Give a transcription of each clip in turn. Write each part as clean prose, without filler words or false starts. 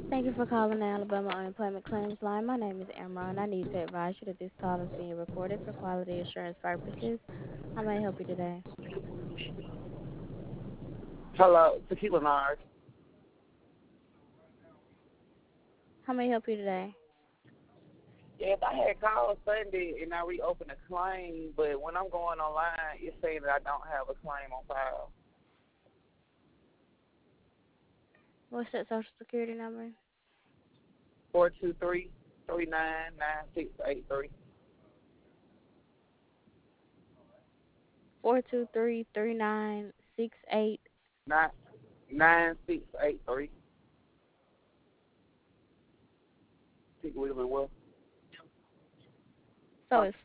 Thank you for calling the Alabama Unemployment Claims Line. My name is Amron. I need to advise you that this call is being recorded for quality assurance purposes. How may I help you today? Hello, Tequila Nard. How may I help you today? Yes, I had called Sunday and I reopened a claim, but when I'm going online, it's saying that I don't have a claim on file. What's that social security number? 423-399-683. 423-3968. 9683. Speak William Well. So it's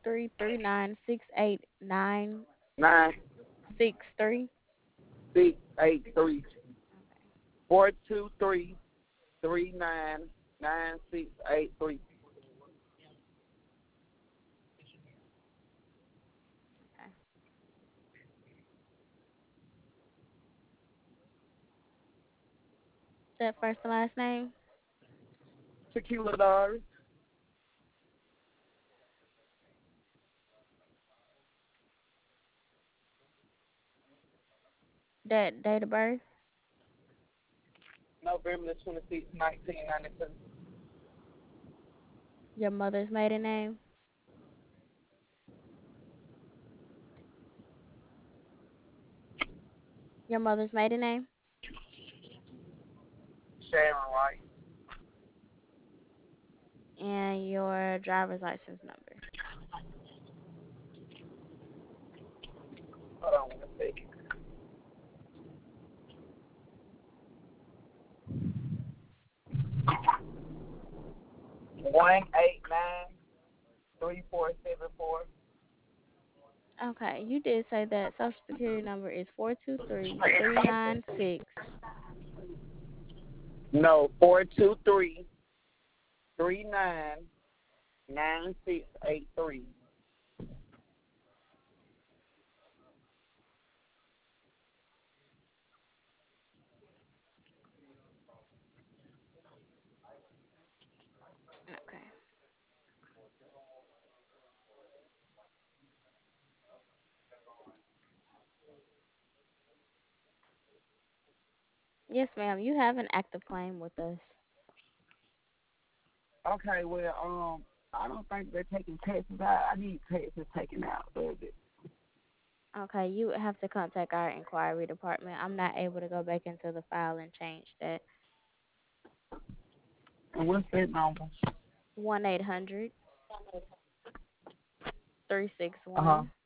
423-3968-963. 9683. 423-399-9683. Okay. That first and last name? Tequila Nard. That date of birth? November the 26th, 1992. Your mother's maiden name? Your mother's maiden name? Sharon White. And your driver's license number. Hold on one second. 189-3474. Okay, you did say that social security number is 423-396. No, 423-399683. Okay. Yes, ma'am. You have an active claim with us. Okay, well, I don't think they're taking taxes out. I need taxes taken out of it. Okay, you would have to contact our inquiry department. I'm not able to go back into the file and change that. And what's that number? 1-800 Uh-huh. 361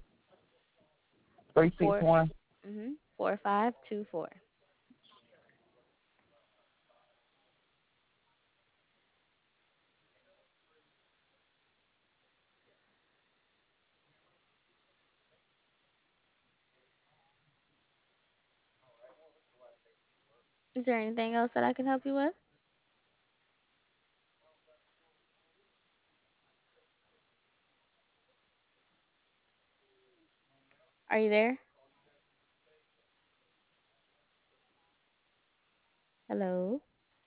4 361. 4524. Is there anything else that I can help you with? Are you there? Hello?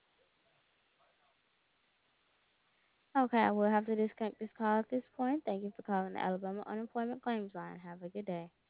Okay, I will have to disconnect this call at this point. Thank you for calling the Alabama Unemployment Claims Line. Have a good day.